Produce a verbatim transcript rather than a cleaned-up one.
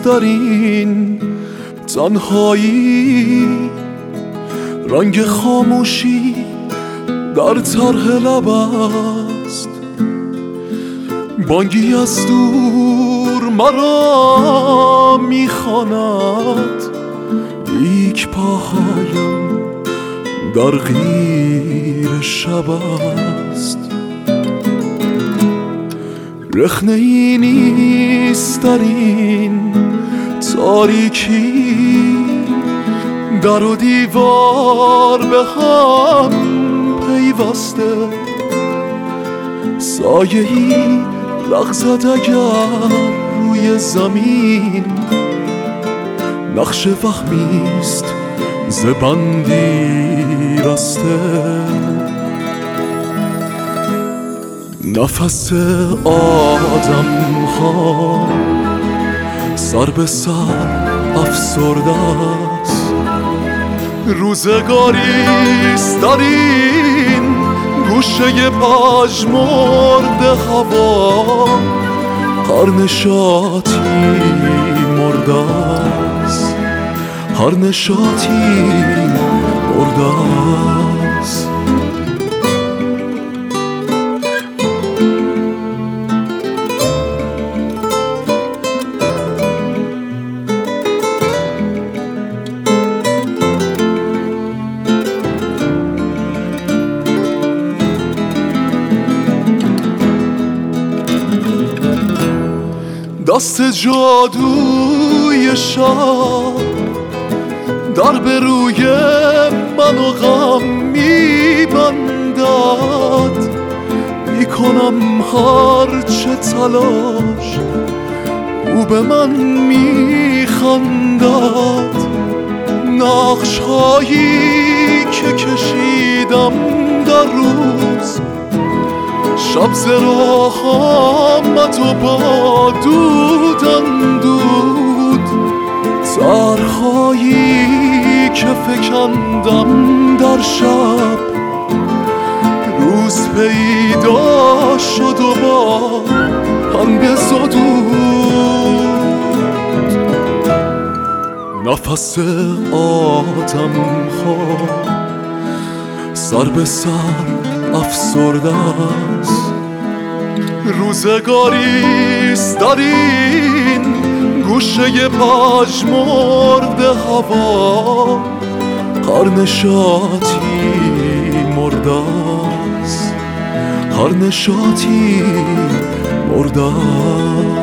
در این تنهایی، رنگ خاموشی در طرح لب است. بانگی از دور مرا میخواند، لیک پاهایم در غیر شب است. رخنه ای نیست در این تاریکی، در و دیوار به هم پیوسته. سایه ای لغزد اگر روی زمین، نقش وهمیست ز بندی رسته. نفس آدم ها سر به سر افسرده است. روزگاریست در این گوشه پژمرد هوا، هر نشاطی مرده است، هر نشاطی مرده است. دست جادوی شب در به روی من و غم میبندد. میکنم هر چه تلاش، او به من میخندد. نقش هایی که کشیدم در روز، شب ز راه آمد و با دود اندود. طرح‌هایی که فکندم در شب، روز پیدا شد و با هم بزدود. نفس آدم ها سر به سر افسرده است. روزگاریست در این گوشه پژمرد هوا، هر نشاطی مرده است، هر نشاطی مرده است.